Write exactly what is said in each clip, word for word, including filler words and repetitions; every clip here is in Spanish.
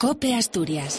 COPE Asturias.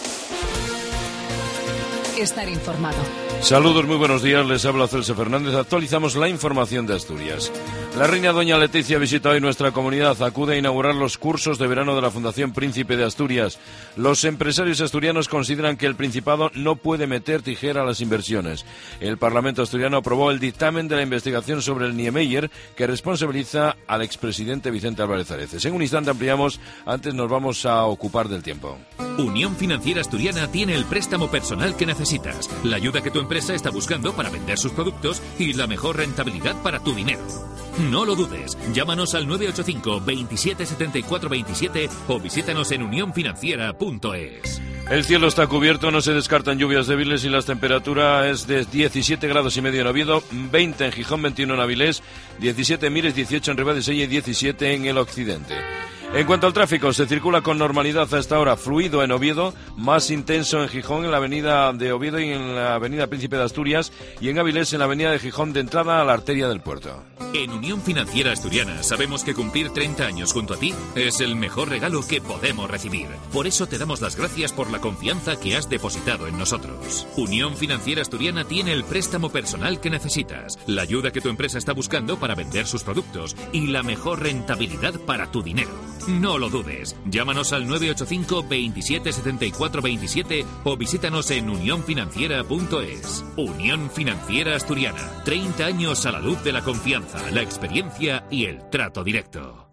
Estar informado. Saludos, muy buenos días, les habla Celso Fernández. Actualizamos la información de Asturias. La reina doña Leticia visita hoy nuestra comunidad, acude a inaugurar los cursos de verano de la Fundación Príncipe de Asturias. Los empresarios asturianos consideran que el Principado no puede meter tijera a las inversiones. El Parlamento asturiano aprobó el dictamen de la investigación sobre el Niemeyer que responsabiliza al expresidente Vicente Álvarez Areces. En un instante ampliamos, antes nos vamos a ocupar del tiempo. Unión Financiera Asturiana tiene el préstamo personal que necesitas, la ayuda que tu empresa está buscando para vender sus productos y la mejor rentabilidad para tu dinero. No lo dudes, llámanos al nueve ocho cinco, veintisiete setenta y cuatro veintisiete o visítanos en unión financiera punto es. El cielo está cubierto, no se descartan lluvias débiles y la temperatura es de diecisiete grados y medio en Oviedo, veinte en Gijón, veintiuno en Avilés, diecisiete en Mieres, dieciocho en Ribadesella y diecisiete en el occidente. En cuanto al tráfico, se circula con normalidad a esta hora, fluido en Oviedo, más intenso en Gijón, en la avenida de Oviedo y en la avenida Príncipe de Asturias, y en Avilés, en la avenida de Gijón, de entrada a la arteria del puerto. En Unión Financiera Asturiana sabemos que cumplir treinta años junto a ti es el mejor regalo que podemos recibir. Por eso te damos las gracias por la confianza que has depositado en nosotros. Unión Financiera Asturiana tiene el préstamo personal que necesitas, la ayuda que tu empresa está buscando para vender sus productos y la mejor rentabilidad para tu dinero. No lo dudes, llámanos al nueve ocho cinco, veintisiete setenta y cuatro veintisiete o visítanos en unión financiera punto es. Unión Financiera Asturiana, treinta años a la luz de la confianza, la experiencia y el trato directo.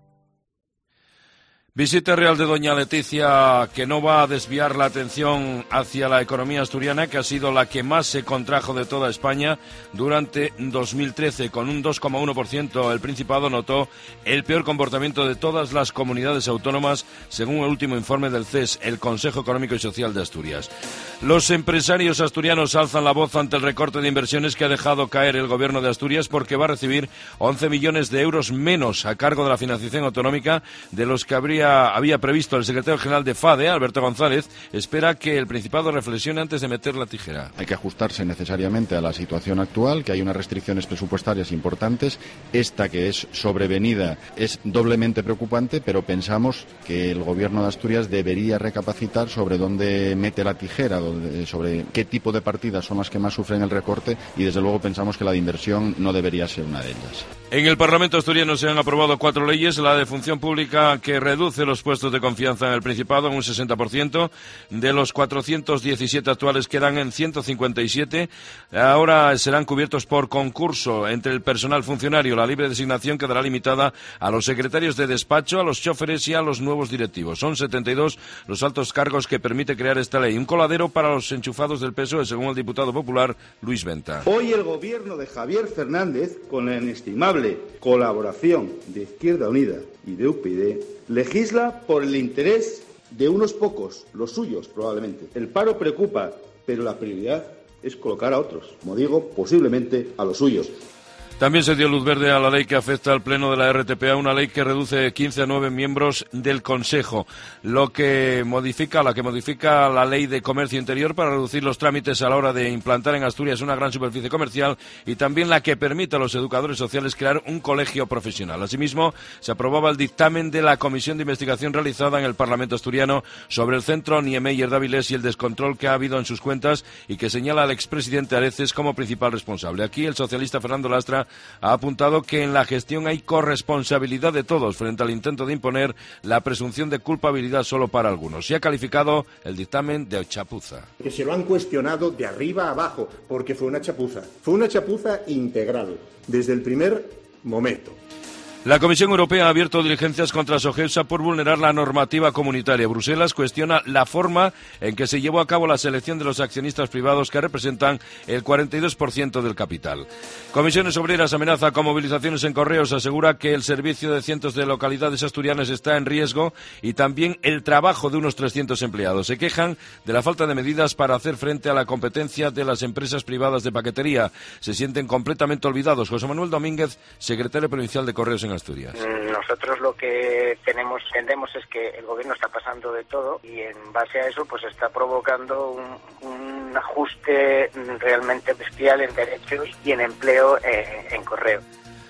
Visita real de doña Leticia que no va a desviar la atención hacia la economía asturiana, que ha sido la que más se contrajo de toda España durante dos mil trece. Con un dos coma uno por ciento, el Principado notó el peor comportamiento de todas las comunidades autónomas, según el último informe del C E S, el Consejo Económico y Social de Asturias. Los empresarios asturianos alzan la voz ante el recorte de inversiones que ha dejado caer el Gobierno de Asturias, porque va a recibir once millones de euros menos a cargo de la financiación autonómica de los que habría había previsto el secretario general de FADE, Alberto González. Espera que el Principado reflexione antes de meter la tijera. Hay que ajustarse necesariamente a la situación actual, que hay unas restricciones presupuestarias importantes. Esta, que es sobrevenida, es doblemente preocupante, pero pensamos que el Gobierno de Asturias debería recapacitar sobre dónde mete la tijera, sobre qué tipo de partidas son las que más sufren el recorte, y desde luego pensamos que la de inversión no debería ser una de ellas. En el Parlamento asturiano se han aprobado cuatro leyes: la de función pública, que reduce los puestos de confianza en el Principado en un sesenta por ciento, de los cuatrocientos diecisiete actuales quedan en ciento cincuenta y siete, ahora serán cubiertos por concurso entre el personal funcionario. La libre designación quedará limitada a los secretarios de despacho, a los choferes y a los nuevos directivos. Son setenta y dos los altos cargos que permite crear esta ley. Un coladero para los enchufados del P S O E, según el diputado popular Luis Venta. Hoy el gobierno de Javier Fernández, con la inestimable colaboración de Izquierda Unida y de U P yD, legisla por el interés de unos pocos, los suyos probablemente. El paro preocupa, pero la prioridad es colocar a otros, como digo, posiblemente a los suyos. También se dio luz verde a la ley que afecta al Pleno de la R T P A, una ley que reduce de quince a nueve miembros del Consejo, lo que modifica, la que modifica la Ley de Comercio Interior para reducir los trámites a la hora de implantar en Asturias una gran superficie comercial, y también la que permite a los educadores sociales crear un colegio profesional. Asimismo, se aprobaba el dictamen de la comisión de investigación realizada en el Parlamento asturiano sobre el centro Niemeyer de Avilés y el descontrol que ha habido en sus cuentas, y que señala al expresidente Areces como principal responsable. Aquí el socialista Fernando Lastra ha apuntado que en la gestión hay corresponsabilidad de todos frente al intento de imponer la presunción de culpabilidad solo para algunos, y ha calificado el dictamen de chapuza. Que se lo han cuestionado de arriba a abajo, porque fue una chapuza. Fue una chapuza integral, desde el primer momento. La Comisión Europea ha abierto diligencias contra Sogepsa por vulnerar la normativa comunitaria. Bruselas cuestiona la forma en que se llevó a cabo la selección de los accionistas privados que representan el cuarenta y dos por ciento del capital. Comisiones Obreras amenaza con movilizaciones en Correos, asegura que el servicio de cientos de localidades asturianas está en riesgo y también el trabajo de unos trescientos empleados. Se quejan de la falta de medidas para hacer frente a la competencia de las empresas privadas de paquetería. Se sienten completamente olvidados. José Manuel Domínguez, secretario provincial de Correos en Asturias. Nosotros lo que tenemos entendemos es que el gobierno está pasando de todo y en base a eso pues está provocando un, un ajuste realmente bestial en derechos y en empleo eh, en correo.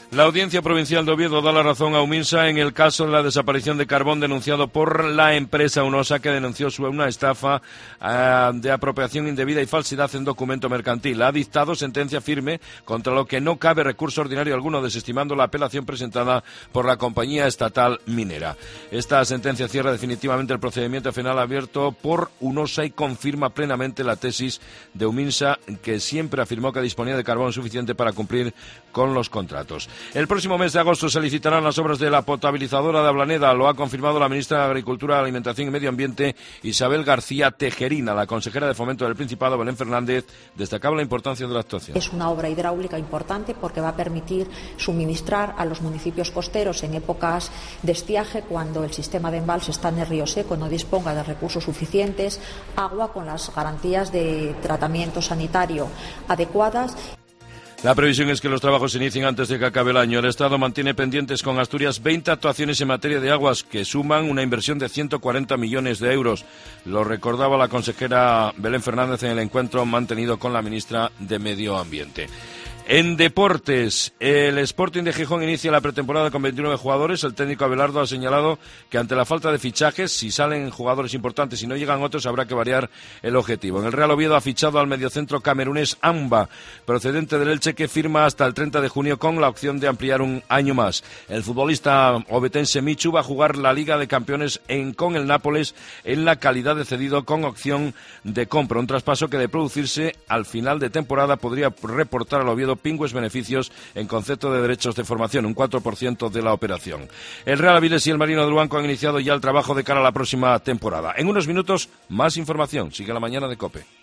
La Audiencia Provincial de Oviedo da la razón a Uminsa en el caso de la desaparición de carbón denunciado por la empresa Unosa, que denunció sobre una estafa uh, de apropiación indebida y falsidad en documento mercantil. Ha dictado sentencia firme contra lo que no cabe recurso ordinario alguno, desestimando la apelación presentada por la compañía estatal minera. Esta sentencia cierra definitivamente el procedimiento penal abierto por Unosa y confirma plenamente la tesis de Uminsa, que siempre afirmó que disponía de carbón suficiente para cumplir con los contratos. El próximo mes de agosto se licitarán las obras de la potabilizadora de Ablaneda. Lo ha confirmado la ministra de Agricultura, Alimentación y Medio Ambiente, Isabel García Tejerina. La consejera de Fomento del Principado, Belén Fernández, destacaba la importancia de la actuación. Es una obra hidráulica importante porque va a permitir suministrar a los municipios costeros en épocas de estiaje, cuando el sistema de embalse está en el río seco, no disponga de recursos suficientes, agua con las garantías de tratamiento sanitario adecuadas. La previsión es que los trabajos se inicien antes de que acabe el año. El Estado mantiene pendientes con Asturias veinte actuaciones en materia de aguas que suman una inversión de ciento cuarenta millones de euros. Lo recordaba la consejera Belén Fernández en el encuentro mantenido con la ministra de Medio Ambiente. En deportes, el Sporting de Gijón inicia la pretemporada con veintinueve jugadores. El técnico Abelardo ha señalado que ante la falta de fichajes, si salen jugadores importantes y no llegan otros, habrá que variar el objetivo. En el Real Oviedo ha fichado al mediocentro camerunés Amba, procedente del Elche, que firma hasta el treinta de junio con la opción de ampliar un año más. El futbolista obetense Michu va a jugar la Liga de Campeones en, con el Nápoles en la calidad de cedido con opción de compra. Un traspaso que, de producirse al final de temporada, podría reportar al Oviedo pingües beneficios en concepto de derechos de formación, un cuatro por ciento de la operación. El Real Avilés y el Marino del Luanco han iniciado ya el trabajo de cara a la próxima temporada. En unos minutos, más información. Sigue la mañana de COPE.